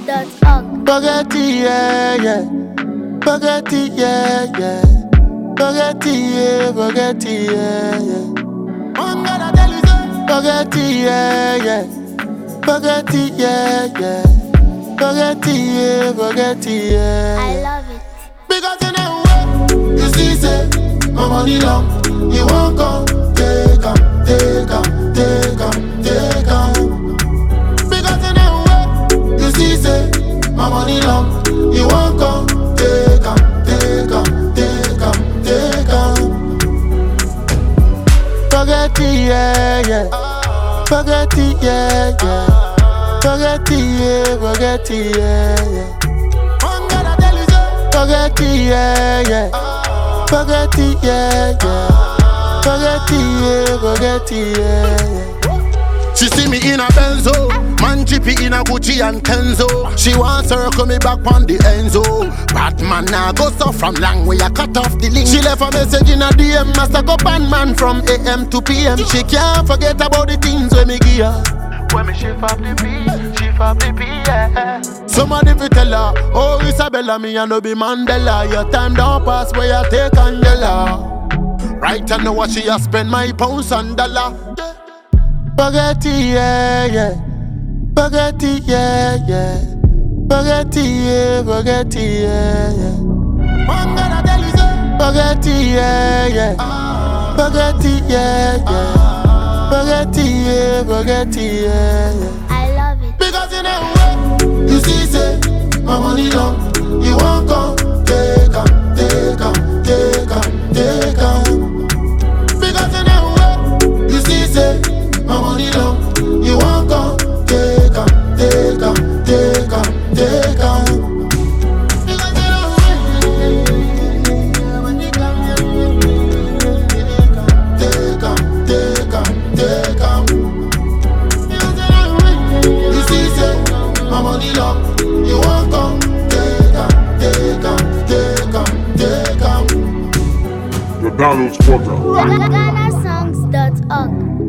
GhanaSongs.org. Spaghetti, yeah, yeah. Spaghetti, yeah, yeah. Spaghetti, yeah, spaghetti, yeah, yeah. One gotta tell you so. Spaghetti, yeah, yeah. Spaghetti, yeah, yeah. Spaghetti, yeah, spaghetti, yeah. I love it. Because you know what? You see, say, my money long. You won't come, take 'em, take 'em, take 'em, take 'em. Because you know what? You see, say, my money long. You won't come, take 'em, take 'em, take 'em, take 'em. Spaghetti, yeah, yeah. Spaghetti, yeah, yeah. Spaghetti, yeah, spaghetti, yeah, yeah. One gotta tell you so. Spaghetti, yeah, yeah. Spaghetti, yeah, yeah. Spaghetti, yeah, spaghetti, yeah, yeah. She see me in a Benzo, man jippy in a Gucci and Kenzo. She want circle me back on the Enzo. Batman now go so from long way I cut off the link. She left a message in a DM, master go pan man from AM to PM. She can't forget about the things when me give her. When me shift up the beat, shift up the beat, yeah. Somebody fi tell her, oh Isabella, me and no be Mandela. Your time don't pass where you take Angela. Right I know what she a spend my pounds and dollar. Spaghetti, yeah, yeah. Spaghetti, yeah, yeah. Spaghetti, yeah, spaghetti, yeah, yeah. One gotta tell you so. Spaghetti, yeah, yeah. Spaghetti, yeah, yeah. Spaghetti, yeah, spaghetti, yeah, yeah. I love it. Because you know what? You see, say, my money long. You won't come, take 'em, take 'em, take 'em, take 'em. Because you know what? You see, say, my money long. You won't come, take 'em, take 'em, take 'em, take 'em. Because you know what? Take 'em, take 'em, take 'em. You see, say, my money long. You won't come, take 'em, take 'em, take 'em, take 'em. The Donald Squatter. GhanaSongs.org.